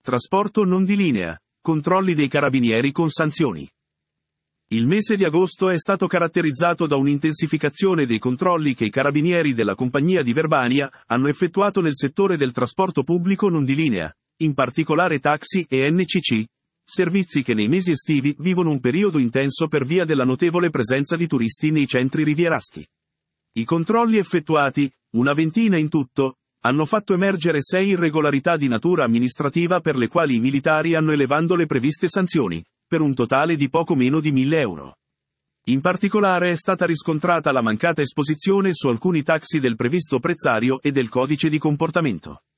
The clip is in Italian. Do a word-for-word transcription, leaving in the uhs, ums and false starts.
Trasporto non di linea. Controlli dei carabinieri con sanzioni. Il mese di agosto è stato caratterizzato da un'intensificazione dei controlli che i carabinieri della compagnia di Verbania hanno effettuato nel settore del trasporto pubblico non di linea, in particolare taxi e N C C, servizi che nei mesi estivi vivono un periodo intenso per via della notevole presenza di turisti nei centri rivieraschi. I controlli effettuati, una ventina in tutto, hanno fatto emergere sei irregolarità di natura amministrativa per le quali i militari hanno elevato le previste sanzioni, per un totale di poco meno di mille euro. In particolare è stata riscontrata la mancata esposizione su alcuni taxi del previsto prezzario e del codice di comportamento.